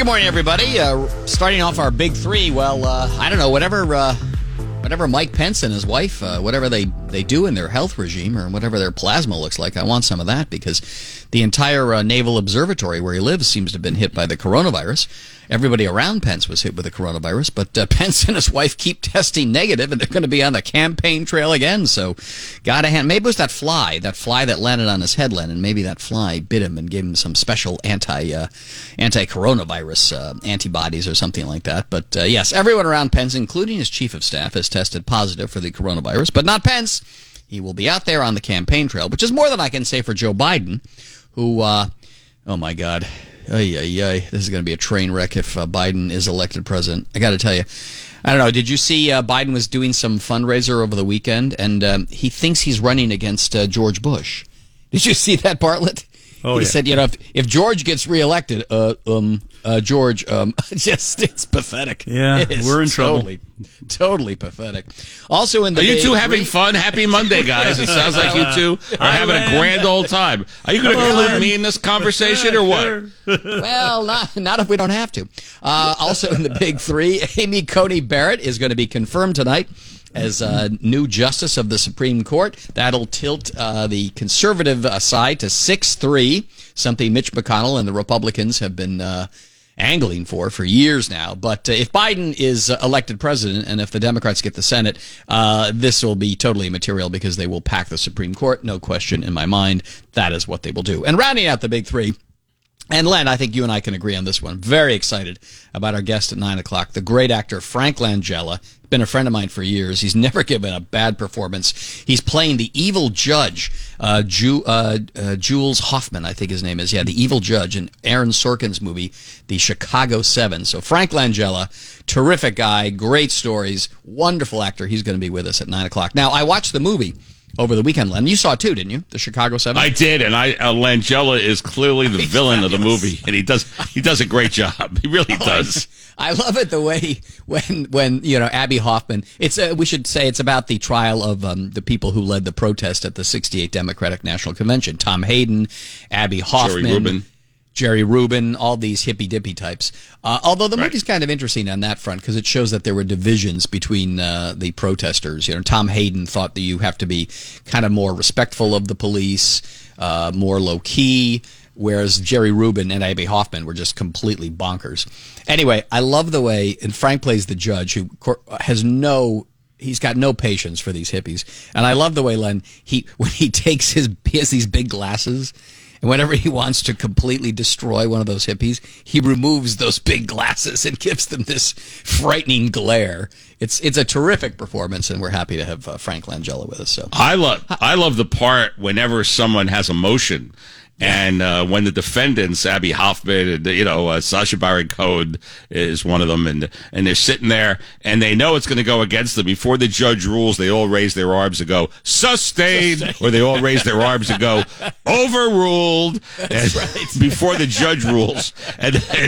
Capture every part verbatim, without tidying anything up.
good morning, everybody. Uh, starting off our big three. Well, uh, I don't know, whatever uh, whatever Mike Pence and his wife, uh, whatever they, they do in their health regime or whatever their plasma looks like, I want some of that because the entire uh, Naval Observatory where he lives seems to have been hit by the coronavirus. Everybody around Pence was hit with the coronavirus, but uh, Pence and his wife keep testing negative, and they're going to be on the campaign trail again. So, gotta hand. Maybe it was that fly, that fly that landed on his head, Len, and maybe that fly bit him and gave him some special anti uh, anti coronavirus uh, antibodies or something like that. But uh, yes, everyone around Pence, including his chief of staff, has tested positive for the coronavirus, but not Pence. He will be out there on the campaign trail, which is more than I can say for Joe Biden, who, uh, oh my God. Ay, ay, ay. This is going to be a train wreck if uh, Biden is elected president. I got to tell you, I don't know. Did you see uh, Biden was doing some fundraiser over the weekend, and um, he thinks he's running against uh, George Bush. Did you see that, Bartlett? Oh, he yeah. said, you know, if, if George gets reelected, uh, um, uh, George, um, just it's pathetic. Yeah, It is we're in totally, totally pathetic. Also in the Are you big two having three- fun? Happy Monday, guys. It sounds like you two are having a grand old time. Are you going to Hello, include Len. me in this conversation or what? Well, not not if we don't have to. Uh, also in the big three, Amy Coney Barrett is going to be confirmed tonight as uh, new justice of the Supreme Court. That'll tilt uh, the conservative uh, side to six three, something Mitch McConnell and the Republicans have been uh, angling for for years now. But uh, if Biden is uh, elected president and if the Democrats get the Senate, uh, this will be totally immaterial because they will pack the Supreme Court. No question in my mind. That is what they will do. And rounding out the big three, and Len, I think you and I can agree on this one. Very excited about our guest at nine o'clock, the great actor Frank Langella. Been a friend of mine for years. He's never given a bad performance. He's playing the evil judge, uh, Ju- uh, uh, Jules Hoffman, I think his name is. Yeah, the evil judge in Aaron Sorkin's movie, The Chicago Seven. So Frank Langella, terrific guy, great stories, wonderful actor. He's going to be with us at nine o'clock. Now, I watched the movie over the weekend, Len. You saw it too, didn't you? The Chicago Seven? I did, and I uh, Langella is clearly the villain of the movie, and he does he does a great job. He really does. I love it the way when when you know Abby Hoffman. It's uh, we should say it's about the trial of um, the people who led the protest at the sixty-eight Democratic National Convention. Tom Hayden, Abby Hoffman, Jerry Rubin. Jerry Rubin, all these hippy dippy types. Uh, although the Right. movie's kind of interesting on that front because it shows that there were divisions between uh, the protesters. You know, Tom Hayden thought that you have to be kind of more respectful of the police, uh, more low key. Whereas Jerry Rubin and Abby Hoffman were just completely bonkers. Anyway, I love the way, and Frank plays the judge who cor- has no, he's got no patience for these hippies. And I love the way, Len, he when he takes his, he has these big glasses, and whenever he wants to completely destroy one of those hippies, he removes those big glasses and gives them this frightening glare. It's it's a terrific performance, and we're happy to have uh, Frank Langella with us. So I love I love the part whenever someone has emotion. And uh, when the defendants, Abby Hoffman, and you know uh, Sacha Baron Cohen is one of them, and and they're sitting there, and they know it's going to go against them. Before the judge rules, they all raise their arms and go sustained, sustained. Or they all raise their arms and go overruled. That's and right. Before the judge rules, and, and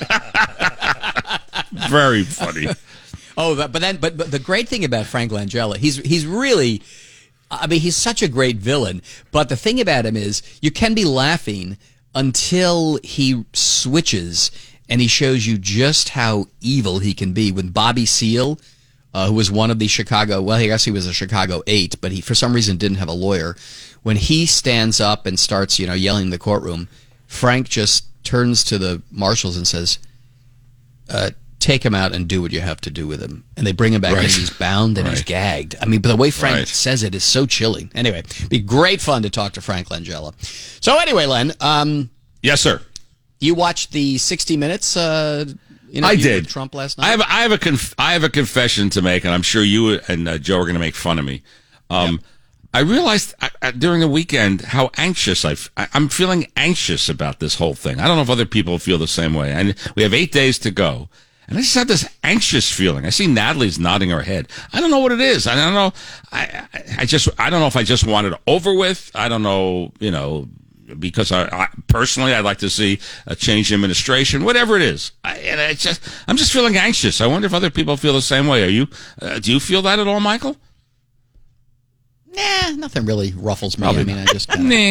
very funny. Oh, but then, but, but the great thing about Frank Langella, he's he's really. I mean, he's such a great villain, but the thing about him is you can be laughing until he switches and he shows you just how evil he can be. When Bobby Seale, uh, who was one of the Chicago, well, I guess he was a Chicago Eight, but he for some reason didn't have a lawyer. When he stands up and starts, you know, yelling in the courtroom, Frank just turns to the marshals and says, uh, take him out and do what you have to do with him. And they bring him back Right. in and he's bound and Right. he's gagged. I mean, but the way Frank Right. says it is so chilling. Anyway, it'd be great fun to talk to Frank Langella. So anyway, Len, um, Yes, sir. you watched the sixty Minutes uh, interview I did. with Trump last night? I have I have a conf- I have a confession to make, and I'm sure you and uh, Joe are going to make fun of me. Um, Yep. I realized I, I, during the weekend how anxious I've, I, I'm feeling anxious about this whole thing. I don't know if other people feel the same way. And we have eight days to go. And I just have this anxious feeling. I see Natalie's nodding her head. I don't know what it is. I don't know. I, I, I just, I don't know if I just want it over with. I don't know, you know, because I, I personally, I'd like to see a change in administration, whatever it is. I, and it's just, I'm just feeling anxious. I wonder if other people feel the same way. Are you, uh, do you feel that at all, Michael? Nah, nothing really ruffles me. Probably I mean, I just kinda, Nah.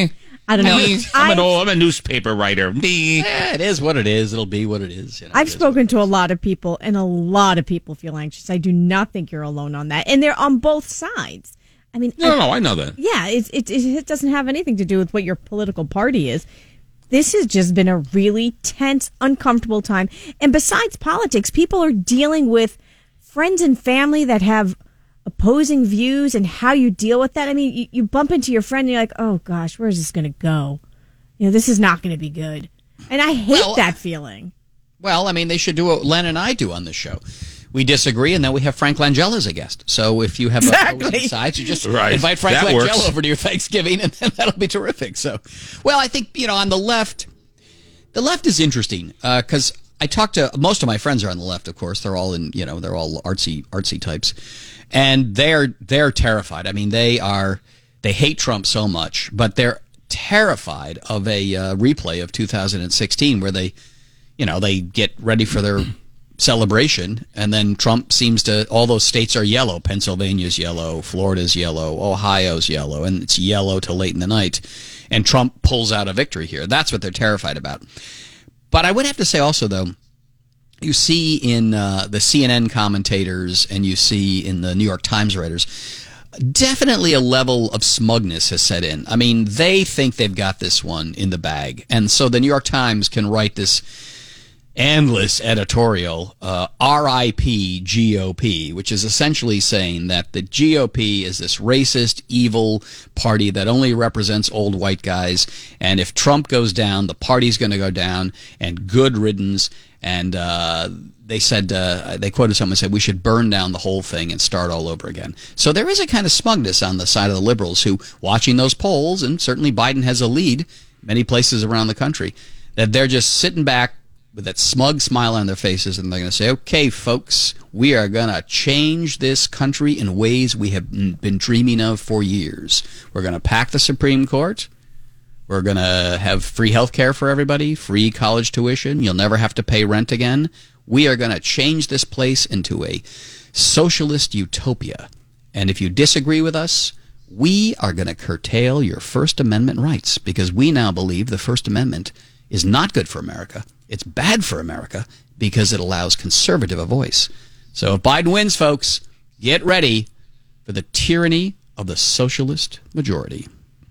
I don't know. Me, I'm, an old, I'm a newspaper writer. Me. Yeah, it is what it is. It'll be what it is. You know, I've it is spoken to a lot of people, and a lot of people feel anxious. I do not think you're alone on that. And they're on both sides. I mean, No, I, no, I know that. yeah, it, it, it doesn't have anything to do with what your political party is. This has just been a really tense, uncomfortable time. And besides politics, people are dealing with friends and family that have opposing views and how you deal with that. I mean, you, you bump into your friend and you're like, oh gosh, where is this going to go? You know, this is not going to be good. And I hate Well, that feeling. Well, I mean, they should do what Len and I do on this show. We disagree, and then we have Frank Langella as a guest. So if you have Exactly. opposing sides, you just Right. invite Frank That Langella works. over to your Thanksgiving, and then that'll be terrific. So, well, I think, you know, on the left, the left is interesting because I talk to most of my friends are on the left. Of course, they're all in, you know, they're all artsy, artsy types, and they're they're terrified. I mean, they are they hate Trump so much, but they're terrified of a uh, replay of two thousand sixteen where they, you know, they get ready for their celebration, and then Trump seems to, all those states are yellow. Pennsylvania's yellow, Florida's yellow, Ohio's yellow, and it's yellow till late in the night. And Trump pulls out a victory here. That's what they're terrified about. But I would have to say also, though, you see in uh, the C N N commentators and you see in the New York Times writers, definitely a level of smugness has set in. I mean, they think they've got this one in the bag. And so the New York Times can write this endless editorial, uh, R I P G O P, which is essentially saying that the G O P is this racist, evil party that only represents old white guys. And if Trump goes down, the party's going to go down, and good riddance. And uh, they said, uh, they quoted someone said, we should burn down the whole thing and start all over again. So there is a kind of smugness on the side of the liberals who, watching those polls, and certainly Biden has a lead many places around the country, that they're just sitting back with that smug smile on their faces, and they're going to say, okay, folks, we are going to change this country in ways we have been dreaming of for years. We're going to pack the Supreme Court. We're going to have free health care for everybody, free college tuition. You'll never have to pay rent again. We are going to change this place into a socialist utopia. And if you disagree with us, we are going to curtail your First Amendment rights, because we now believe the First Amendment is not good for America. It's bad for America because it allows conservative a voice. So if Biden wins, folks, get ready for the tyranny of the socialist majority.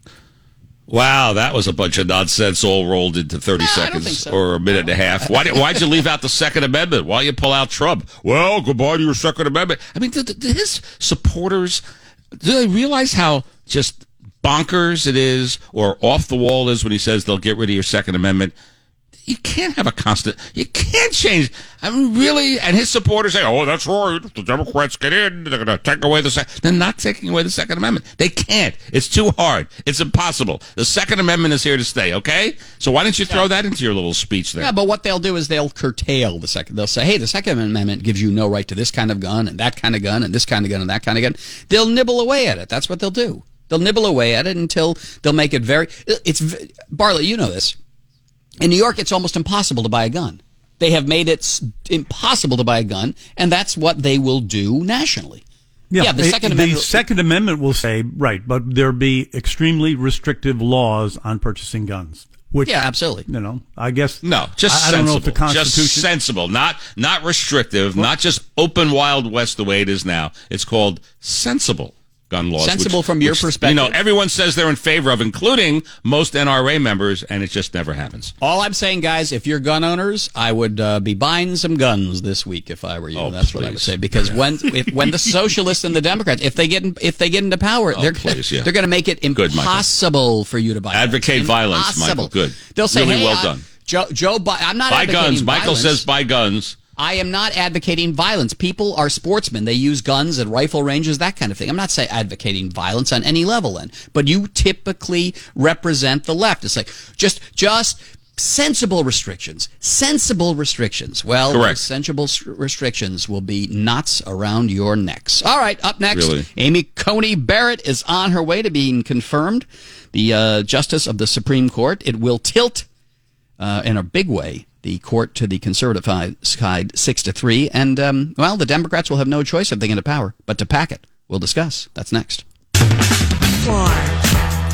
Wow, that was a bunch of nonsense all rolled into thirty No, I don't seconds think so. or a minute and a half. Why did, why'd you leave out the Second Amendment? Why you pull out Trump? Well, goodbye to your Second Amendment. I mean, do, do his supporters, do they realize how just bonkers it is or off the wall is when he says they'll get rid of your Second Amendment? You can't have a constant, you can't change. I mean, really? And his supporters say, oh, that's right. If the Democrats get in, they're going to take away the Second. They're not taking away the Second Amendment. They can't. It's too hard. It's impossible. The Second Amendment is here to stay, okay? So why don't you throw that into your little speech there? Yeah, but what they'll do is they'll curtail the second. They'll say, hey, the Second Amendment gives you no right to this kind of gun and that kind of gun and this kind of gun and that kind of gun. They'll nibble away at it. That's what they'll do. They'll nibble away at it until they'll make it very, it's, Barley, you know this. In New York, it's almost impossible to buy a gun. They have made it impossible to buy a gun, and that's what they will do nationally. Yeah, yeah the it- Second the Amendment. Second Amendment will say, right, but there be extremely restrictive laws on purchasing guns. Which, Yeah, absolutely. you know, I guess. No, just I, I sensible. don't know if the Constitution. Just sensible, not not restrictive, not just open Wild West the way it is now. It's called sensible gun laws. Sensible which- from your which, perspective. You know, everyone says they're in favor of, including most N R A members, and it just never happens. All I'm saying, guys, if you're gun owners, I would uh, be buying some guns this week if I were you. Oh, That's what I would please. say, because when if, when the socialists and the Democrats, if they get in, if they get into power, Oh, they're please, yeah. they're going to make it Good, Michael. impossible for you to buy. Advocate guns. violence, Impossible. Michael. Good. They'll say, Really hey, well uh, done. Joe, Joe, Bi- I'm not Buy advocating guns. Michael violence. says buy guns. I am not advocating violence. People are sportsmen. They use guns at rifle ranges, that kind of thing. I'm not saying advocating violence on any level, then. But you typically represent the left. It's like, just, just sensible restrictions. Sensible restrictions. Well, Correct. those sensible s- restrictions will be knots around your necks. All right, up next, Really? Amy Coney Barrett is on her way to being confirmed the uh, Justice of the Supreme Court. It will tilt uh, in a big way the court to the conservative side, six to three, and um, well, the Democrats will have no choice if they get into power but to pack it. We'll discuss. That's next. Four.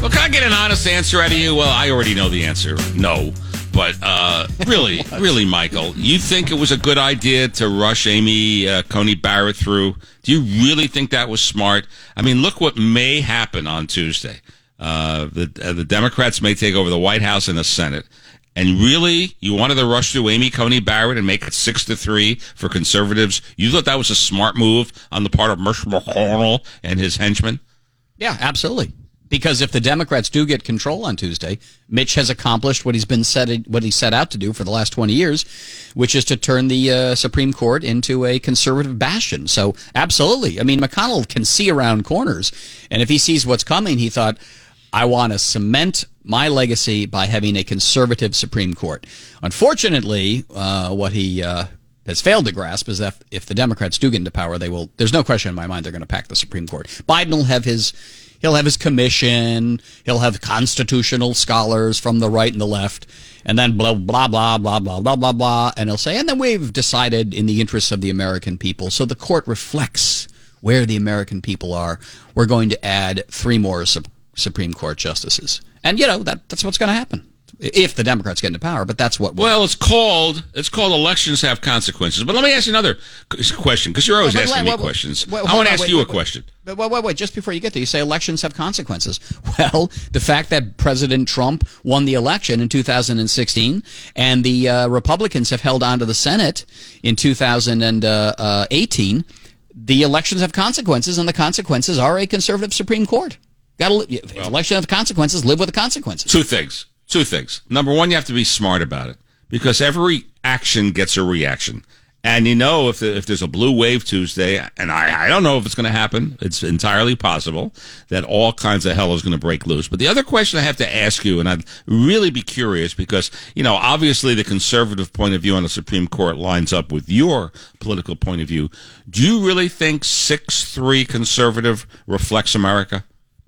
Well, can I get an honest answer out of you? Well, I already know the answer. No. But uh, really, really, Michael, you think it was a good idea to rush Amy uh, Coney Barrett through? Do you really think that was smart? I mean, look what may happen on Tuesday. Uh, the uh, the Democrats may take over the White House and the Senate. And really, you wanted to rush through Amy Coney Barrett and make it six to three for conservatives? You thought that was a smart move on the part of Mitch McConnell and his henchmen? Yeah, absolutely. Because if the Democrats do get control on Tuesday, Mitch has accomplished what he's been set what he set out to do for the last twenty years, which is to turn the uh, Supreme Court into a conservative bastion. So, absolutely. I mean, McConnell can see around corners, and if he sees what's coming, he thought, I want to cement my legacy by having a conservative Supreme Court. Unfortunately, uh, what he uh, has failed to grasp is that if the Democrats do get into power, they will. There's no question in my mind they're going to pack the Supreme Court. Biden will have his. He'll have his commission. He'll have constitutional scholars from the right and the left, and then blah, blah, blah, blah, blah, blah, blah, blah. And he'll say, and then we've decided in the interests of the American people. So the court reflects where the American people are. We're going to add three more su- Supreme Court justices. And, you know, that that's what's going to happen if the Democrats get into power, but that's what... Well, it's called it's called elections have consequences. But let me ask you another question, because you're always Well, asking wait, me wait, questions. wait, I hold want to on, ask wait, you wait, a question. Wait, wait, wait, wait, just before you get there, you say elections have consequences. Well, the fact that President Trump won the election in two thousand sixteen and the uh, Republicans have held on to the Senate in two thousand eighteen, the elections have consequences, and the consequences are a conservative Supreme Court. Got to li- well, election have consequences, live with the consequences. Two things. Two things. Number one, you have to be smart about it, because every action gets a reaction. And you know, if the, if there's a blue wave Tuesday, and I, I don't know if it's going to happen, it's entirely possible that all kinds of hell is going to break loose. But the other question I have to ask you, and I'd really be curious, because, you know, obviously the conservative point of view on the Supreme Court lines up with your political point of view. Do you really think six three conservative reflects America?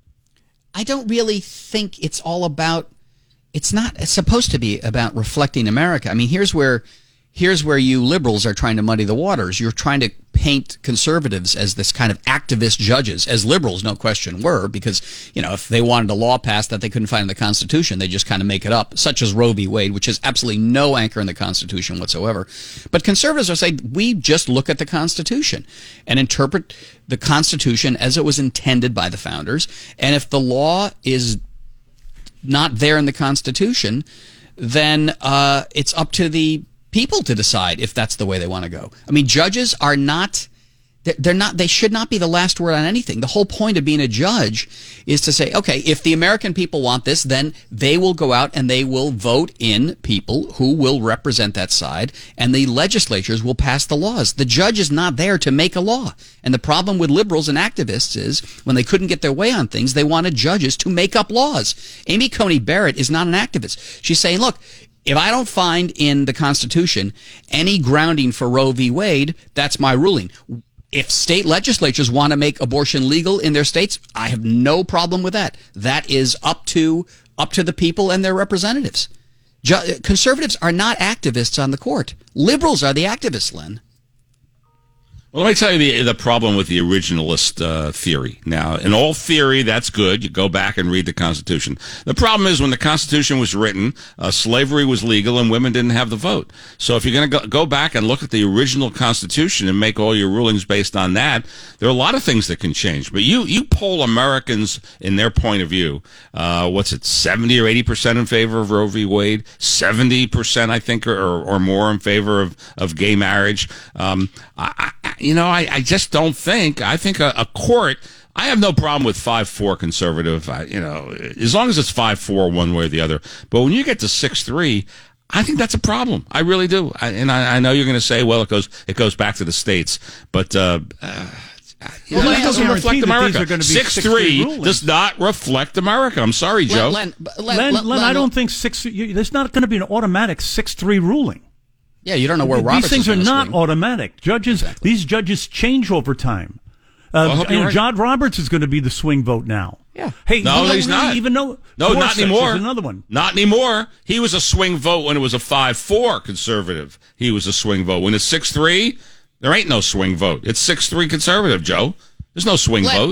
I don't really think it's all about... It's not it's supposed to be about reflecting America. I mean, here's where here's where you liberals are trying to muddy the waters. You're trying to paint conservatives as this kind of activist judges, as liberals, no question, were, because, you know, if they wanted a law passed that they couldn't find in the Constitution, they just kind of make it up, such as Roe v. Wade, which has absolutely no anchor in the Constitution whatsoever. But conservatives are saying, we just look at the Constitution and interpret the Constitution as it was intended by the founders, and if the law is not there in the Constitution, then uh, it's up to the people to decide if that's the way they want to go. I mean, judges are not, they're not, they should not be the last word on anything. The whole point of being a judge is to say, okay, if the American people want this, then they will go out and they will vote in people who will represent that side, and the legislatures will pass the laws. The judge is not there to make a law. And the problem with liberals and activists is when they couldn't get their way on things, they wanted judges to make up laws. Amy Coney Barrett is not an activist. She's saying, look, if I don't find in the Constitution any grounding for Roe v. Wade, that's my ruling. If state legislatures want to make abortion legal in their states, I have no problem with that. That is up to up to the people and their representatives. Ju- conservatives are not activists on the court. Liberals are the activists, Len. Well, let me tell you the the problem with the originalist uh, theory. Now, in all theory, that's good. You go back and read the Constitution. The problem is when the Constitution was written, uh, slavery was legal and women didn't have the vote. So if you're going to go, go back and look at the original Constitution and make all your rulings based on that, there are a lot of things that can change. But you, you poll Americans in their point of view, uh, what's it, seventy or eighty percent in favor of Roe v. Wade, seventy percent, I think, or, or more in favor of, of gay marriage. Um, I, I You know, I, I just don't think, I think a, a court, I have no problem with five four conservative, I, you know, as long as it's five four one way or the other. But when you get to six three, I think that's a problem. I really do. I, and I, I know you're going to say, well, it goes it goes back to the states. But, uh, uh well, that doesn't reflect America. six three does not reflect America. I'm sorry, Joe. Len, Len, Len, Len, Len, Len I don't think six, you, there's not going to be an automatic six three ruling. Yeah, you don't know where Roberts These things is are not swing. automatic. Judges, Exactly. These judges change over time. Uh, Well, you know, right. John Roberts is going to be the swing vote now. Yeah. Hey, No, you don't he's really not. even know. No, not Gorsuch anymore. is another one. Not anymore. He was a swing vote when it was a five four conservative. He was a swing vote. When it's six three, there ain't no swing vote. It's six three conservative, Joe. There's no swing Len, vote.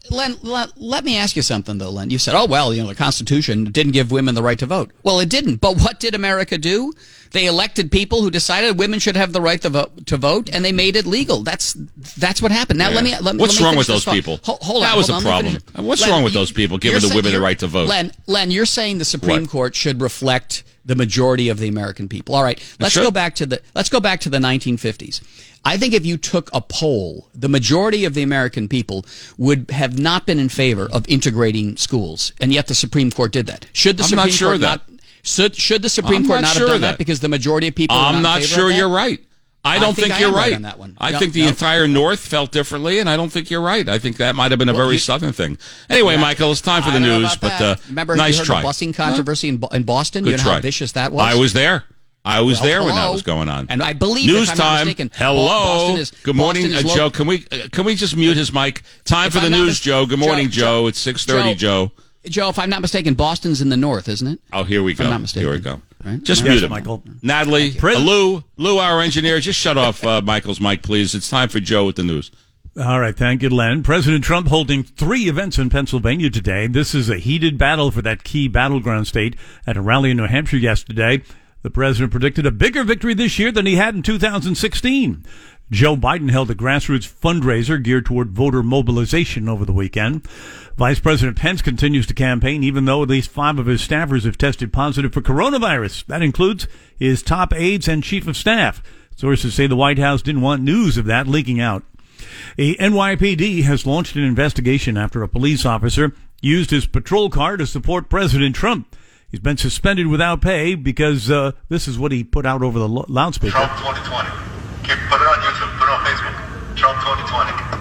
Len, Len, let me ask you something, though, Len. You said, oh, well, you know, the Constitution didn't give women the right to vote. Well, it didn't. But what did America do? They elected people who decided women should have the right to vote, to vote and they made it legal. That's that's what happened. Now, Yeah. let me let, What's let me wrong finish with those this people? Hold, hold that on, was hold a on, let me problem. finish. What's Len, wrong with you- those people giving you're the saying- women the you're- right to vote? Len, Len, you're saying the Supreme What? Court should reflect the majority of the American people. All right, let's should. go back to the let's go back to the nineteen fifties. I think if you took a poll, the majority of the American people would have not been in favor of integrating schools, and yet the Supreme Court did that. Should the I'm Supreme not sure Court of that. not should, should the Supreme I'm Court not not sure have of done that. that. because the majority of people are I'm not, not in favor sure of that? you're right. I I don't think think, I you're am right right on that one. I No, think the no. entire North felt differently, and I don't think you're right. I think that might have been a Well, very you- Southern thing. Anyway, Yeah. Michael, it's time for I the don't know news, about but that. uh, Remember nice you heard try. the busing controversy in, Bo- in Boston? Good you know try. how vicious that was? I was there. I was Well, there when that hello. was going on. And I believe, news if I'm not time. mistaken, Hello. Boston is- Good morning, Boston is uh, lo- Joe. Can we uh, can we just mute his mic? Time If for the I'm not news, mis- Joe. Good morning, Joe, Joe. Joe. It's six thirty, Joe. Joe, if I'm not mistaken, Boston's in the north, isn't it? Oh, here we If I'm go. not mistaken. Here we go. Right? Just Yes, mute him, Michael. Natalie, uh, Pres- Lou, Lou, our engineer, just shut off uh, Michael's mic, please. It's time for Joe with the news. All right, thank you, Len. President Trump holding three events in Pennsylvania today. This is a heated battle for that key battleground state. At a rally in New Hampshire yesterday, the president predicted a bigger victory this year than he had in two thousand sixteen. Joe Biden held a grassroots fundraiser geared toward voter mobilization over the weekend. Vice President Pence continues to campaign, even though at least five of his staffers have tested positive for coronavirus. That includes his top aides and chief of staff. Sources say the White House didn't want news of that leaking out. A N Y P D has launched an investigation after a police officer used his patrol car to support President Trump. He's been suspended without pay because uh, this is what he put out over the lo- loudspeaker. Trump twenty twenty. Keep, put it on YouTube. Put it on Facebook. Trump twenty twenty.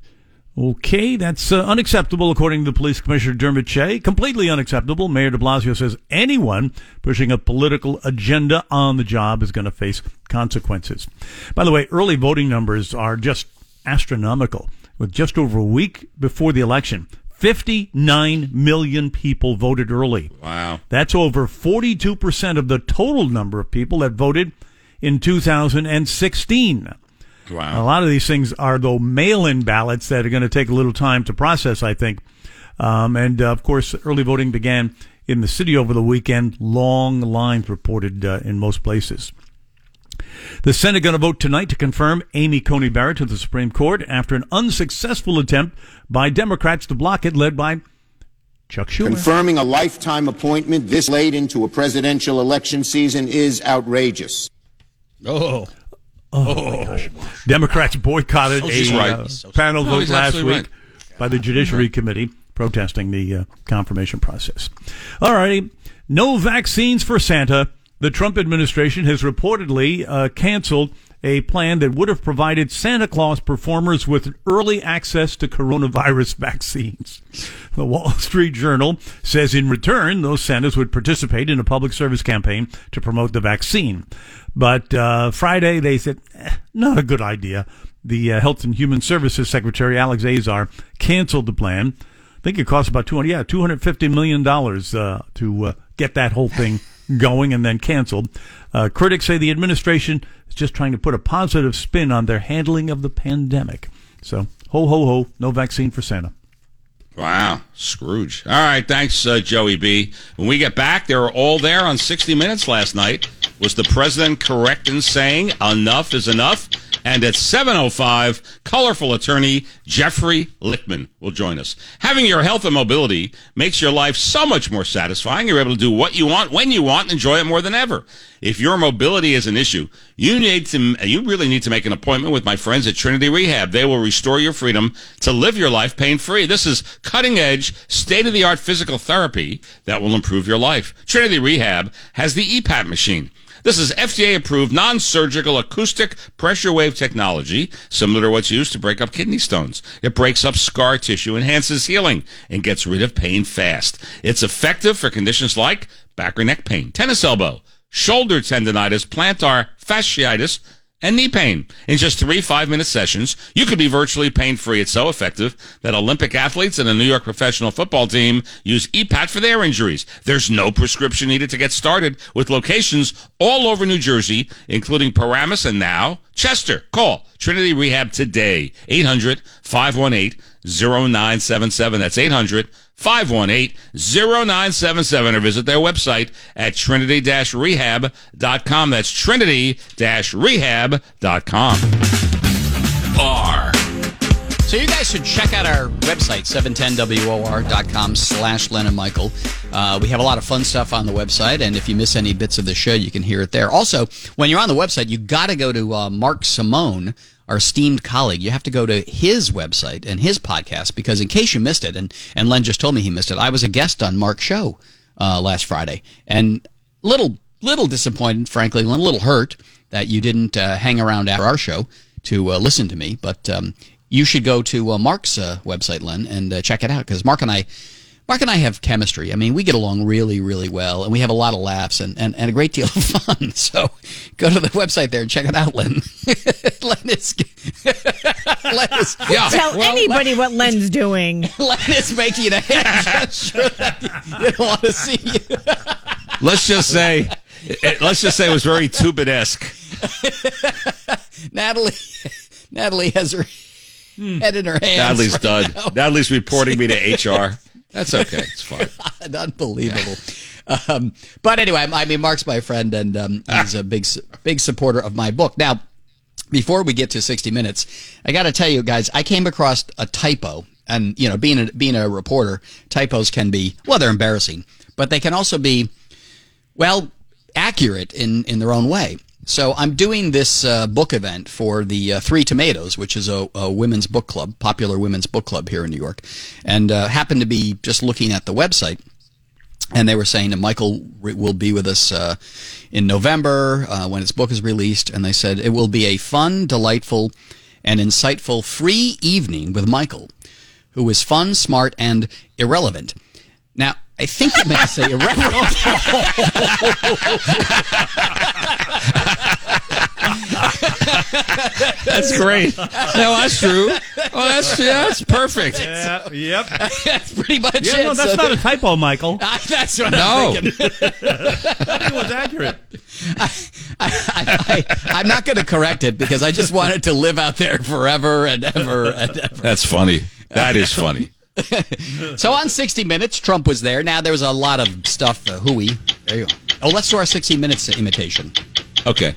Okay, that's uh, unacceptable, according to the police commissioner Dermot Shea. Completely unacceptable. Mayor de Blasio says anyone pushing a political agenda on the job is going to face consequences. By the way, early voting numbers are just astronomical. With just over a week before the election, fifty-nine million people voted early. Wow. That's over forty-two percent of the total number of people that voted in two thousand sixteen. Wow. A lot of these things are, though, mail-in ballots that are going to take a little time to process, I think. Um, and, uh, of course, early voting began in the city over the weekend. Long lines reported uh, in most places. The Senate going to vote tonight to confirm Amy Coney Barrett to the Supreme Court after an unsuccessful attempt by Democrats to block it, led by Chuck Schumer. Confirming a lifetime appointment this late into a presidential election season is outrageous. Oh. Oh, my gosh. Democrats boycotted Oh, she's a right. uh, panel No, vote he's last absolutely week by the Judiciary Committee protesting the uh, confirmation process. All righty. No vaccines for Santa. The Trump administration has reportedly uh, canceled a plan that would have provided Santa Claus performers with early access to coronavirus vaccines. The Wall Street Journal says in return, those Santas would participate in a public service campaign to promote the vaccine. But uh, Friday, they said, eh, not a good idea. The uh, Health and Human Services Secretary, Alex Azar, canceled the plan. I think it cost about two hundred, yeah, two hundred fifty million dollars uh, to uh, get that whole thing going and then canceled. Uh, critics say the administration is just trying to put a positive spin on their handling of the pandemic. So, ho, ho, ho, no vaccine for Santa. Wow, Scrooge. All right, thanks, uh, Joey B. When we get back, they were all there on sixty minutes last night. Was the president correct in saying enough is enough? And at seven oh five, colorful attorney Jeffrey Lichtman will join us. Having your health and mobility makes your life so much more satisfying. You're able to do what you want, when you want, and enjoy it more than ever. If your mobility is an issue, you need to, you really need to make an appointment with my friends at Trinity Rehab. They will restore your freedom to live your life pain-free. This is cutting-edge, state-of-the-art physical therapy that will improve your life. Trinity Rehab has the E PAP machine. This is F D A-approved, non-surgical, acoustic pressure wave technology, similar to what's used to break up kidney stones. It breaks up scar tissue, enhances healing, and gets rid of pain fast. It's effective for conditions like back or neck pain, tennis elbow, shoulder tendonitis, plantar fasciitis, and knee pain. In just three five-minute sessions, you could be virtually pain-free. It's so effective that Olympic athletes and the New York professional football team use E PAT for their injuries. There's no prescription needed to get started, with locations all over New Jersey, including Paramus and now Chester. Call Trinity Rehab today, eight hundred, five one eight, oh nine seven seven. That's eight hundred, five one eight, oh nine seven seven. Or visit their website at trinity dash rehab dot com. That's trinity dash rehab dot com. R. So you guys should check out our website, seven ten W O R dot com slash Len and Michael. Uh, we have a lot of fun stuff on the website, and if you miss any bits of the show, you can hear it there. Also, when you're on the website, you got to go to uh, Mark Simone, our esteemed colleague. You have to go to his website and his podcast, because in case you missed it, and, and Len just told me he missed it, I was a guest on Mark's show uh, last Friday, and little little disappointed, frankly, a little hurt that you didn't uh, hang around after our show to uh, listen to me, but um, you should go to uh, Mark's uh, website, Len, and uh, check it out, because Mark and I, Mark and I have chemistry. I mean, we get along really, really well, and we have a lot of laughs and, and, and a great deal of fun. So go to the website there and check it out, Len. Len is, Len is yeah, tell well, anybody Len, what Len's doing. Len is making a hand gesture that you don't want to see you. Let's just say, let's just say it was very Tubin-esque. Natalie, Natalie has her head in her hands. Natalie's right done. now. Natalie's reporting me to H R. That's okay. It's fine. Unbelievable. Yeah. Um, but anyway, I mean, Mark's my friend, and um, he's a big, big supporter of my book. Now, before we get to sixty minutes, I got to tell you guys, I came across a typo, and you know, being a, being a reporter, typos can be, well, they're embarrassing, but they can also be, well, accurate in, in their own way. So I'm doing this uh, book event for the uh, Three Tomatoes, which is a, a women's book club, popular women's book club here in New York, and uh, happened to be just looking at the website, and they were saying that Michael will be with us uh, in November uh, when his book is released, and they said it will be a fun, delightful, and insightful free evening with Michael, who is fun, smart, and irrelevant. Now, I think you meant to say irrelevant. That's great. No, that's true. Oh, that's yeah, that's perfect. Yeah, yep. That's pretty much yeah, it. No, that's so not a typo, Michael. I, that's what no. I'm thinking. It was accurate. I, I, I, I'm not going to correct it, because I just want it to live out there forever and ever and ever. That's funny. That is funny. So on sixty minutes, Trump was there. Now, there was a lot of stuff. Uh, hooey. There you go. Oh, let's do our sixty minutes imitation. Okay.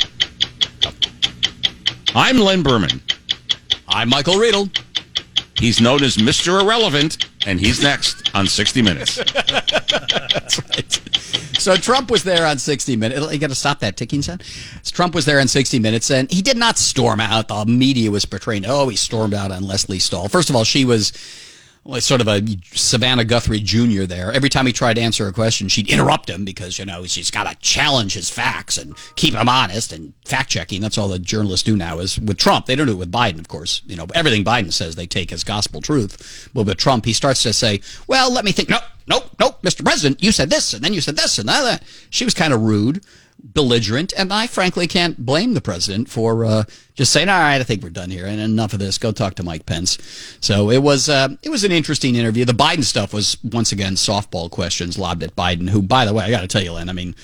I'm Len Berman. I'm Michael Riedel. He's known as Mister Irrelevant, and he's next on sixty minutes. That's right. So Trump was there on sixty minutes. You got to stop that ticking sound. Trump was there on sixty minutes, and he did not storm out. The media was portraying, oh, he stormed out on Leslie Stahl. First of all, she was... well, it's sort of a Savannah Guthrie Junior there. Every time he tried to answer a question, she'd interrupt him, because, you know, she's got to challenge his facts and keep him honest and fact-checking. That's all the journalists do now. Is with Trump, they don't do it with Biden, of course. You know, everything Biden says they take as gospel truth. But with Trump, he starts to say, well, let me think. No, no, no, Mister President, you said this, and then you said this, and that. She was kind of rude, belligerent, and I frankly can't blame the president for uh, just saying, all right, I think we're done here, and enough of this. Go talk to Mike Pence. So it was uh, it was an interesting interview. The Biden stuff was, once again, softball questions lobbed at Biden, who, by the way, I got to tell you, Len, I mean,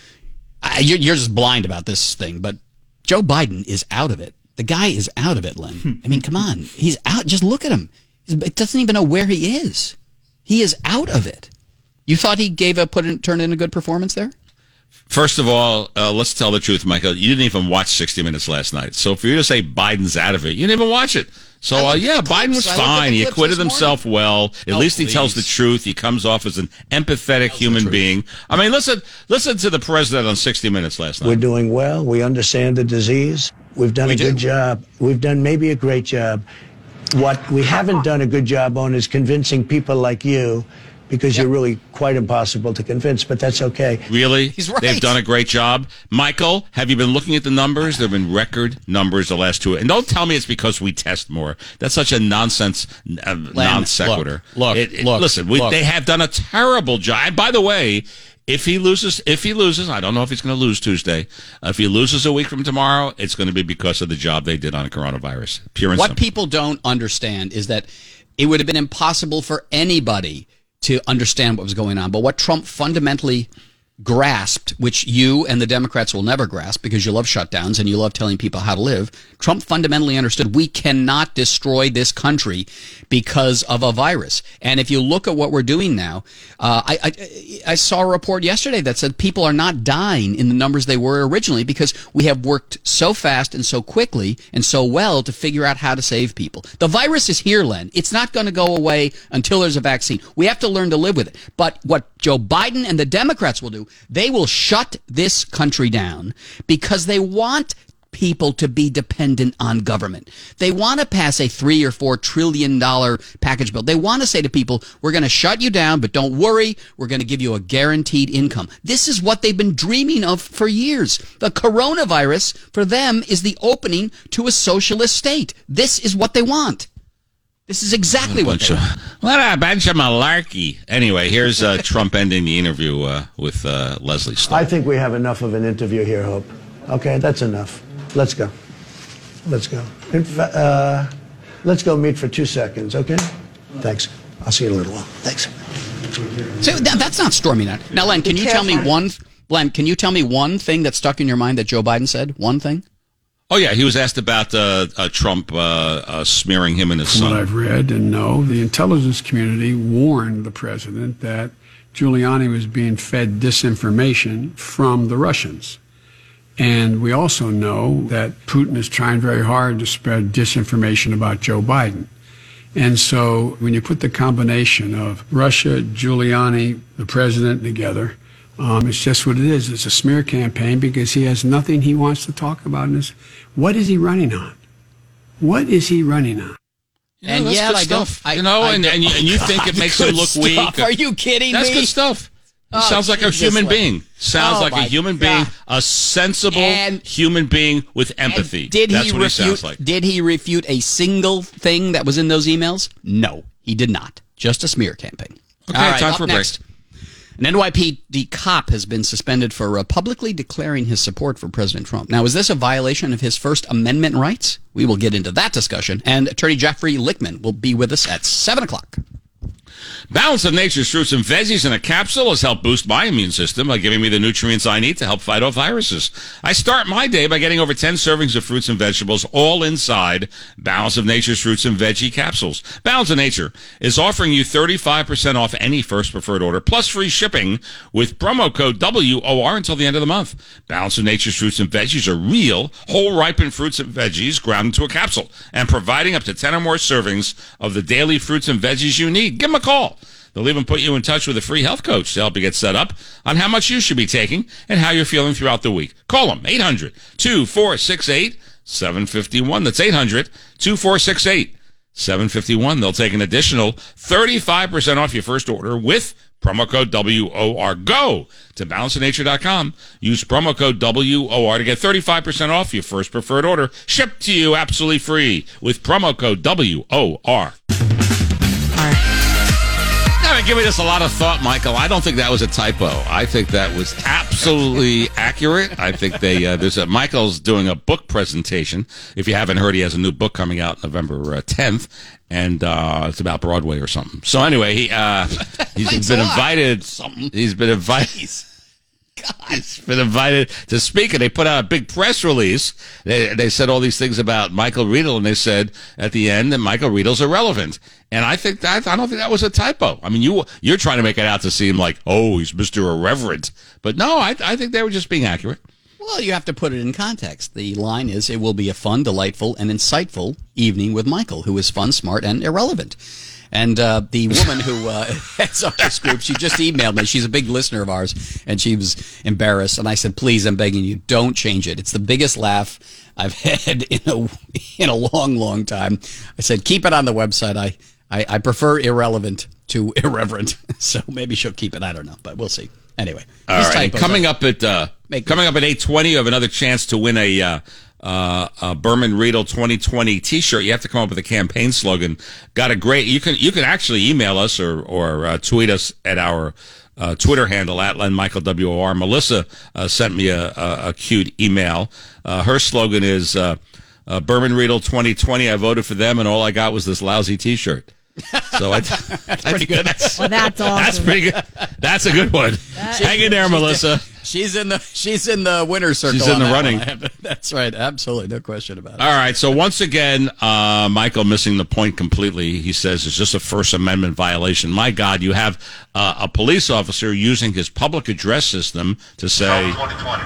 I, you're, you're just blind about this thing, but Joe Biden is out of it. The guy is out of it, Len. I mean, come on. He's out. Just look at him. He doesn't even know where he is. He is out of it. You thought he gave a put in, turned in a good performance there? First of all, uh, let's tell the truth, Michael. You didn't even watch sixty minutes last night. So for you to say Biden's out of it, you didn't even watch it. So, uh, yeah, Biden was fine. He acquitted himself well. At oh, least he please. tells the truth. He comes off as an empathetic human being. I mean, listen, listen to the president on sixty minutes last night. We're doing well. We understand the disease. We've done We a do. good job. We've done maybe a great job. What we haven't done a good job on is convincing people like you, because Yep. you're really quite impossible to convince, but that's okay. Really? He's right. They've done a great job. Michael, have you been looking at the numbers? There have been record numbers the last two. And don't tell me it's because we test more. That's such a nonsense, uh, non sequitur. look, It- it- look, listen, we, look. they have done a terrible job. And by the way, if he loses, if he loses, I don't know if he's going to lose Tuesday. Uh, if he loses a week from tomorrow, it's going to be because of the job they did on coronavirus. Pure and What simple. people don't understand is that it would have been impossible for anybody to understand what was going on. But what Trump fundamentally grasped, which you and the Democrats will never grasp because you love shutdowns and you love telling people how to live. Trump fundamentally understood we cannot destroy this country because of a virus. And if you look at what we're doing now, uh, I, I, I saw a report yesterday that said people are not dying in the numbers they were originally because we have worked so fast and so quickly and so well to figure out how to save people. The virus is here, Len. It's not going to go away until there's a vaccine. We have to learn to live with it. But what Joe Biden and the Democrats will do, they will shut this country down because they want people to be dependent on government. They want to pass a three or four trillion dollar package bill. They want to say to people, we're going to shut you down, but don't worry, we're going to give you a guaranteed income. This is what they've been dreaming of for years. The coronavirus, for them, is the opening to a socialist state. This is what they want. This is exactly what they want. What a bunch of malarkey. Anyway, here's uh, Trump ending the interview uh, with uh, Leslie Stahl. I think we have enough of an interview here, Hope. Okay, that's enough. Let's go. Let's go. In fa- uh, let's go meet for two seconds, okay? Thanks. I'll see you in a little while. Thanks. So that, that's not storming out. Now, Len, can you tell me one? Len, can you tell me one thing that stuck in your mind that Joe Biden said? One thing. Oh, yeah, he was asked about uh, uh, Trump uh, uh, smearing him and his From son. what I've read and know, the intelligence community warned the president that Giuliani was being fed disinformation from the Russians. And we also know that Putin is trying very hard to spread disinformation about Joe Biden. And so when you put the combination of Russia, Giuliani, the president together, Um, it's just what it is. It's a smear campaign because he has nothing he wants to talk about. In this. What is he running on? What is he running on? Yeah, and that's yeah, good I stuff. don't, I, you know, I and, and, you, and you think it makes him look stuff. weak. Are you kidding That's me? good stuff. Oh, Sounds like a Jesus, human Len. being. Sounds Oh, like a my human God. being, a sensible And- human being with empathy. And did That's he what refute? he sounds like. Did he refute a single thing that was in those emails? No, he did not. Just a smear campaign. Okay, All right, time up for a break. next. An N Y P D cop has been suspended for uh, publicly declaring his support for President Trump. Now, is this a violation of his First Amendment rights? We will get into that discussion. And Attorney Jeffrey Lichtman will be with us at seven o'clock. Balance of Nature's fruits and veggies in a capsule has helped boost my immune system by giving me the nutrients I need to help fight off viruses. I start my day by getting over ten servings of fruits and vegetables all inside Balance of Nature's fruits and veggie capsules. Balance of Nature is offering you thirty-five percent off any first preferred order plus free shipping with promo code W O R until the end of the month. Balance of Nature's fruits and veggies are real, whole ripened fruits and veggies ground into a capsule and providing up to ten or more servings of the daily fruits and veggies you need. Give them a call. They'll even put you in touch with a free health coach to help you get set up on how much you should be taking and how you're feeling throughout the week. Call them, eight hundred, two four six eight, seven five one. That's eight hundred, two four six eight, seven five one. They'll take an additional thirty-five percent off your first order with promo code W O R. Go to balance of nature dot com. Use promo code W O R to get thirty-five percent off your first preferred order. Shipped to you absolutely free with promo code W O R. I've been giving this a lot of thought, Michael. I don't think that was a typo. I think that was absolutely accurate. I think they uh, there's a Michael's doing a book presentation. If you haven't heard, he has a new book coming out November uh, tenth, and uh, it's about Broadway or something. So anyway, he uh, he's been invited. He's been invited. He's been invited to speak, and they put out a big press release. They, they said all these things about Michael Riedel, and they said at the end that Michael Riedel's irrelevant. And I think that I don't think that was a typo. I mean, you you're trying to make it out to seem like, oh, he's Mister Irreverent, but no, I I think they were just being accurate. Well, you have to put it in context. The line is, it will be a fun, delightful, and insightful evening with Michael, who is fun, smart, and irrelevant. And uh, the woman who uh, heads up this group, she just emailed me. She's a big listener of ours, and she was embarrassed. And I said, please, I'm begging you, don't change it. It's the biggest laugh I've had in a in a long, long time. I said, keep it on the website. I, I, I prefer irrelevant to irreverent. So maybe she'll keep it. I don't know, but we'll see. Anyway. All right. Coming up at uh, Make coming up at eight twenty, you have another chance to win a uh, uh, uh, Berman Riedel twenty twenty T-shirt. You have to come up with a campaign slogan. Got a great. You can you can actually email us or or uh, tweet us at our uh, Twitter handle at Len Michael W O R. Melissa uh, sent me a, a, a cute email. Uh, her slogan is uh, uh, Berman Riedel twenty twenty. I voted for them, and all I got was this lousy T-shirt. So I, that's pretty good. Well, that's awesome. That's pretty good. That's a good one. Hang in there, Melissa. She's in the she's in the winner's circle. She's in the on that running. one. I have to- That's right. Absolutely, no question about it. All right. So once again, uh, Michael missing the point completely. He says it's just a First Amendment violation. My God, you have uh, a police officer using his public address system to say, Trump twenty twenty.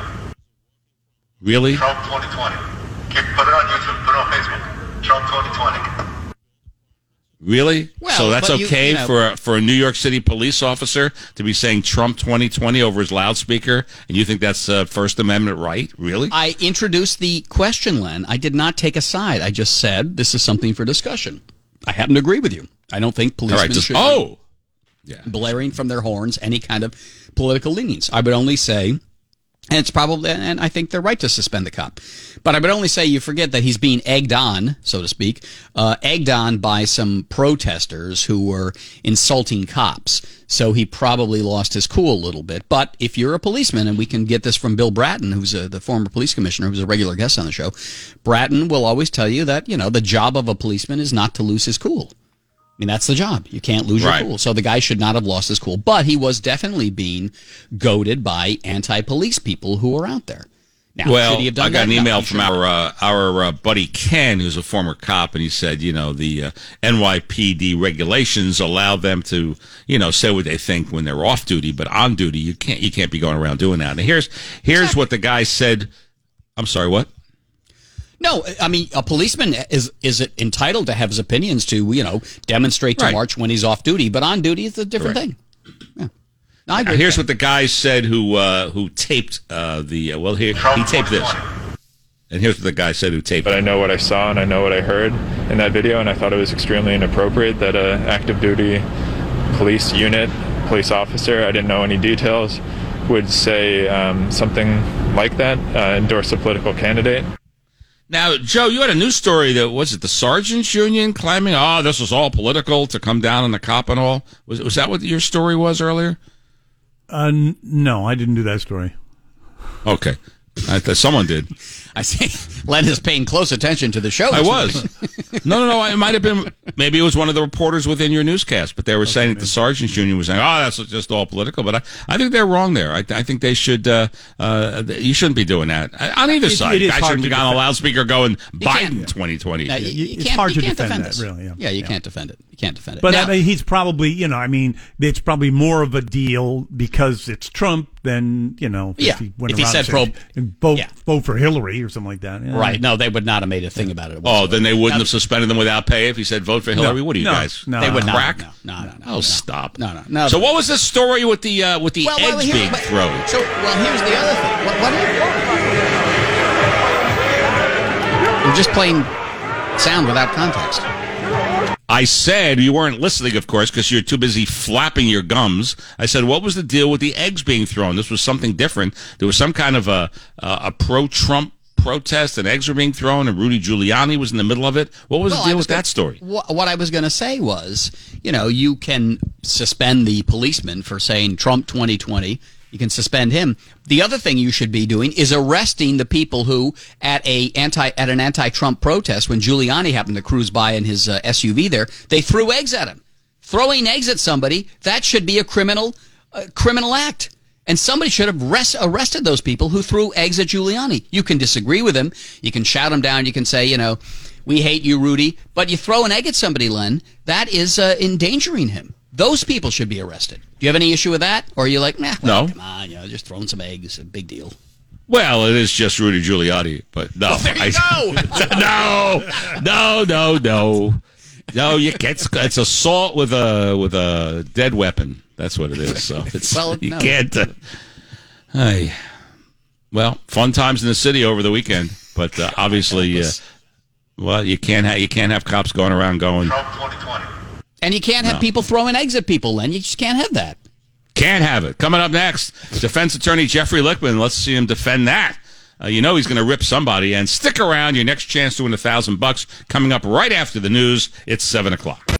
really? Trump twenty twenty. Keep, put it on YouTube. Put it on Facebook. Trump twenty twenty. Really? Well, so that's but you- okay you know- for a, for a New York City police officer to be saying Trump twenty twenty over his loudspeaker, and you think that's a First Amendment right? Really? I introduced the question, Len. I did not take a side. I just said this is something for discussion. I happen to agree with you. I don't think All policemen right. Just, should oh, yeah. be blaring from their horns any kind of political leanings. I would only say, and it's probably, and I think they're right to suspend the cop. But I would only say you forget that he's being egged on, so to speak, uh, egged on by some protesters who were insulting cops. So he probably lost his cool a little bit. But if you're a policeman, and we can get this from Bill Bratton, who's a, the former police commissioner, who's a regular guest on the show, Bratton will always tell you that, you know, the job of a policeman is not to lose his cool. I mean, that's the job. You can't lose Right. your cool. So the guy should not have lost his cool. But he was definitely being goaded by anti-police people who were out there. Now, Well, should he have done I got that? an No, email he from shouldn't. our uh, our uh, buddy Ken, who's a former cop, and he said, you know, the uh, N Y P D regulations allow them to, you know, say what they think when they're off duty, but on duty, you can't you can't be going around doing that. And here's here's Exactly. what the guy said. I'm sorry, what? No, I mean, a policeman is is entitled to have his opinions to, you know, demonstrate to Right. march when he's off duty. But on duty is a different Correct. thing. Yeah. No, I Now, agree here's with what the guy said who uh, who taped uh, the uh, well here he taped this, and here's what the guy said who taped But I it. know what I saw and I know what I heard in that video, and I thought it was extremely inappropriate that a active duty police unit, police officer, I didn't know any details, would say um, something like that, uh, endorse a political candidate. Now, Joe, you had a news story that was it the Sergeants Union claiming, oh, this was all political to come down on the cop and all. Was was that what your story was earlier? Uh, n- no, I didn't do that story. Okay, I thought someone did. I see. Len is paying close attention to the show. I this was. morning. No, no, no. It might have been. Maybe it was one of the reporters within your newscast, but they were saying that the Sergeants Union was saying, "Oh, that's just all political." But I, I think they're wrong there. I, I think they should. Uh, uh, you shouldn't be doing that on either It- side. it is I hard shouldn't be to on a defend. loudspeaker going can't- Biden twenty twenty. Uh, you, you It's can't, hard you to can't defend defend that, this. really, yeah. you Yeah. can't defend it. You can't defend it. But Now- I mean, he's probably, you know, I mean, it's probably more of a deal because it's Trump than, you know, Yeah, if he went if he around said and pro- vote, yeah. vote for Hillary or something like that. Yeah. Right. No, they would not have made a thing about it. Oh, whatsoever. then they wouldn't Now, have suspended them without pay if he said vote for Hillary. What are you no, guys? no, They would not. Crack? No, no, no, no. Oh, no. stop. No, no, no. So what was this story with the uh, with the Well, well, eggs here- being but- thrown? So, well, here's the other thing. What, what We're just playing sound without context. I said you weren't listening, of course, because you're too busy flapping your gums. I said, what was the deal with the eggs being thrown? This was something different. There was some kind of a uh, a pro-Trump protest, and eggs were being thrown, and Rudy Giuliani was in the middle of it. What was Well, the I deal was with that gonna- story? What, what I was going to say was, you know, you can suspend the policeman for saying Trump twenty twenty. You can suspend him. The other thing you should be doing is arresting the people who, at a anti at an anti-Trump protest, when Giuliani happened to cruise by in his uh, S U V there, they threw eggs at him. Throwing eggs at somebody, that should be a criminal uh, criminal act. And somebody should have rest, arrested those people who threw eggs at Giuliani. You can disagree with him. You can shout him down. You can say, you know, we hate you, Rudy. But you throw an egg at somebody, Len, that is uh, endangering him. Those people should be arrested. Do you have any issue with that? Or are you like, nah, well, No. come on, you know, just throwing some eggs, a big deal. Well, it is just Rudy Giuliani, but no. Well, there you I, no, no, no, no. No, you it's, it's assault with a with a dead weapon. That's what it is. So it's Well, you no. can't. Uh, hey, well, fun times in the city over the weekend, but uh, obviously, uh, well, you can't ha- you can't have cops going around going. Trump twenty twenty. And you can't have No. people throwing eggs at people, Len. You just can't have that. Can't have it. Coming up next, defense attorney Jeffrey Lichtman. Let's see him defend that. Uh, you know he's going to rip somebody. And stick around. Your next chance to win a thousand bucks coming up right after the news. It's seven o'clock.